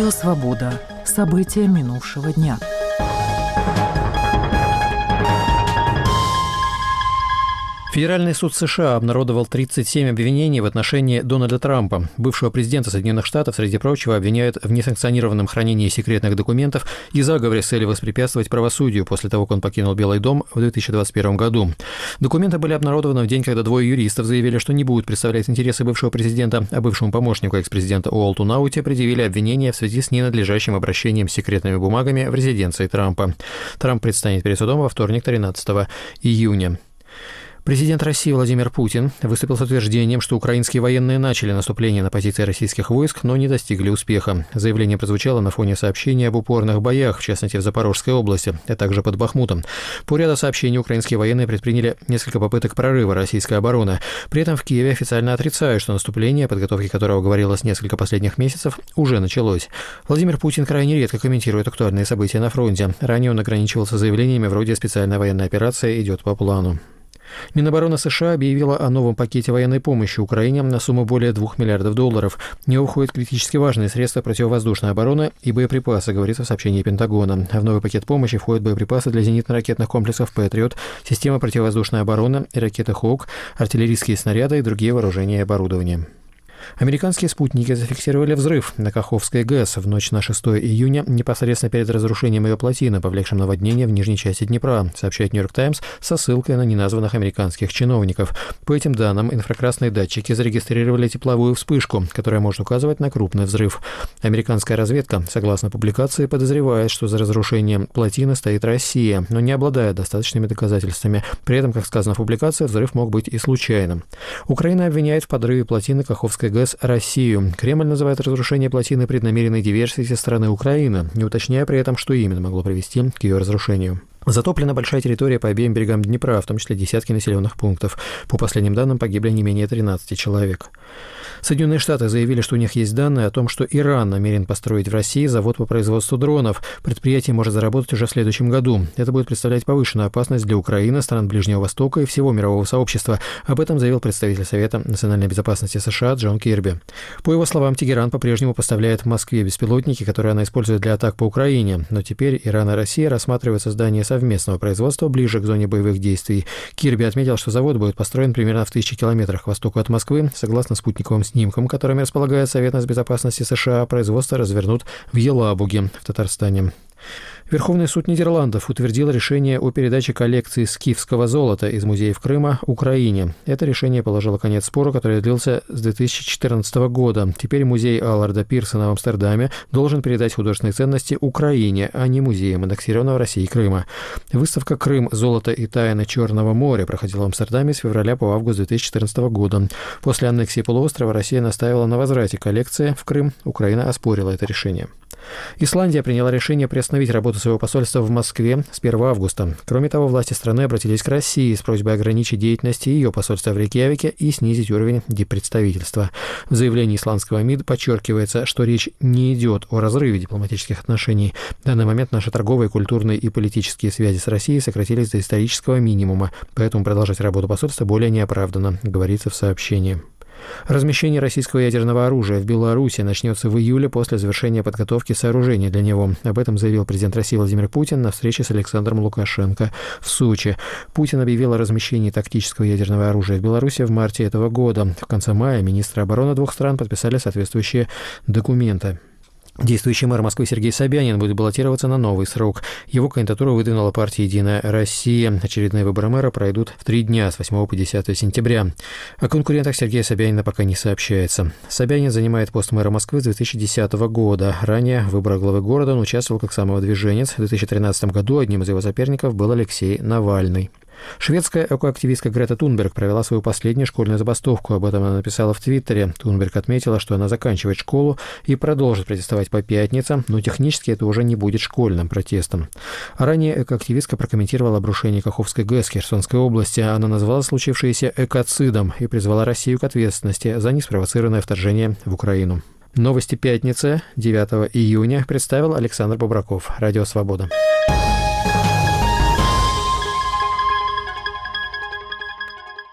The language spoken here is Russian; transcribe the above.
Радио «Свобода». События минувшего дня. Федеральный суд США обнародовал 37 обвинений в отношении Дональда Трампа. Бывшего президента Соединенных Штатов, среди прочего, обвиняют в несанкционированном хранении секретных документов и заговоре с целью воспрепятствовать правосудию после того, как он покинул Белый дом в 2021 году. Документы были обнародованы в день, когда двое юристов заявили, что не будут представлять интересы бывшего президента, а бывшему помощнику экс-президента Уолту Науте предъявили обвинения в связи с ненадлежащим обращением с секретными бумагами в резиденции Трампа. Трамп предстанет перед судом во вторник, 13 июня. Президент России Владимир Путин выступил с утверждением, что украинские военные начали наступление на позиции российских войск, но не достигли успеха. Заявление прозвучало на фоне сообщений об упорных боях, в частности в Запорожской области, а также под Бахмутом. По ряду сообщений украинские военные предприняли несколько попыток прорыва российской обороны. При этом в Киеве официально отрицают, что наступление, о подготовке которого говорилось несколько последних месяцев, уже началось. Владимир Путин крайне редко комментирует актуальные события на фронте. Ранее он ограничивался заявлениями вроде «специальная военная операция идет по плану». Минобороны США объявила о новом пакете военной помощи Украине на сумму более $2 миллиардов. В него входят критически важные средства противовоздушной обороны и боеприпасы, говорится в сообщении Пентагона. В новый пакет помощи входят боеприпасы для зенитно-ракетных комплексов «Патриот», системы противовоздушной обороны, ракеты «Хоук», артиллерийские снаряды и другие вооружения и оборудование. Американские спутники зафиксировали взрыв на Каховской ГЭС в ночь на 6 июня, непосредственно перед разрушением ее плотины, повлекшим наводнение в нижней части Днепра, сообщает Нью-Йорк Таймс со ссылкой на неназванных американских чиновников. По этим данным, инфракрасные датчики зарегистрировали тепловую вспышку, которая может указывать на крупный взрыв. Американская разведка, согласно публикации, подозревает, что за разрушением плотины стоит Россия, но не обладает достаточными доказательствами. При этом, как сказано в публикации, взрыв мог быть и случайным. Украина обвиняет в подрыве плотины Каховской ГЭС Россию. Кремль называет разрушение плотины преднамеренной диверсией со стороны Украины, не уточняя при этом, что именно могло привести к ее разрушению. Затоплена большая территория по обеим берегам Днепра, в том числе десятки населенных пунктов. По последним данным, погибли не менее 13 человек. Соединенные Штаты заявили, что у них есть данные о том, что Иран намерен построить в России завод по производству дронов. Предприятие может заработать уже в следующем году. Это будет представлять повышенную опасность для Украины, стран Ближнего Востока и всего мирового сообщества. Об этом заявил представитель Совета национальной безопасности США Джон Кирби. По его словам, Тегеран по-прежнему поставляет в Москве беспилотники, которые она использует для атак по Украине. Но теперь Иран и Россия рассматривают создание совместного производства ближе к зоне боевых действий. Кирби отметил, что завод будет построен примерно в 1000 километрах к востоку от Москвы. Согласно спутниковым снимкам, которыми располагает Совет безопасности США, производство развернут в Елабуге в Татарстане. Верховный суд Нидерландов утвердил решение о передаче коллекции скифского золота из музеев Крыма Украине. Это решение положило конец спору, который длился с 2014 года. Теперь музей Алларда Пирсона в Амстердаме должен передать художественные ценности Украине, а не музеям аннексированного Россией Крыма. Выставка «Крым. Золото и тайны Черного моря» проходила в Амстердаме с февраля по август 2014 года. После аннексии полуострова Россия настаивала на возврате коллекции в Крым. Украина оспорила это решение. Исландия приняла решение приостановить работу своего посольства в Москве с 1 августа. Кроме того, власти страны обратились к России с просьбой ограничить деятельность ее посольства в Рейкьявике и снизить уровень диппредставительства. В заявлении исландского МИД подчеркивается, что речь не идет о разрыве дипломатических отношений. В данный момент наши торговые, культурные и политические связи с Россией сократились до исторического минимума, поэтому продолжать работу посольства более неоправданно, говорится в сообщении. Размещение российского ядерного оружия в Беларуси начнется в июле после завершения подготовки сооружений для него. Об этом заявил президент России Владимир Путин на встрече с Александром Лукашенко в Сочи. Путин объявил о размещении тактического ядерного оружия в Беларуси в марте этого года. В конце мая министры обороны двух стран подписали соответствующие документы. Действующий мэр Москвы Сергей Собянин будет баллотироваться на новый срок. Его кандидатуру выдвинула партия «Единая Россия». Очередные выборы мэра пройдут в 3 дня с 8 по 10 сентября. О конкурентах Сергея Собянина пока не сообщается. Собянин занимает пост мэра Москвы с 2010 года. Ранее в выборах главы города он участвовал как самовыдвиженец. В 2013 году одним из его соперников был Алексей Навальный. Шведская экоактивистка Грета Тунберг провела свою последнюю школьную забастовку. Об этом она написала в Твиттере. Тунберг отметила, что она заканчивает школу и продолжит протестовать по пятницам, но технически это уже не будет школьным протестом. Ранее экоактивистка прокомментировала обрушение Каховской ГЭС в Херсонской области. Она назвала случившееся экоцидом и призвала Россию к ответственности за неспровоцированное вторжение в Украину. Новости пятницы, 9 июня, представил Александр Бобраков. Радио «Свобода».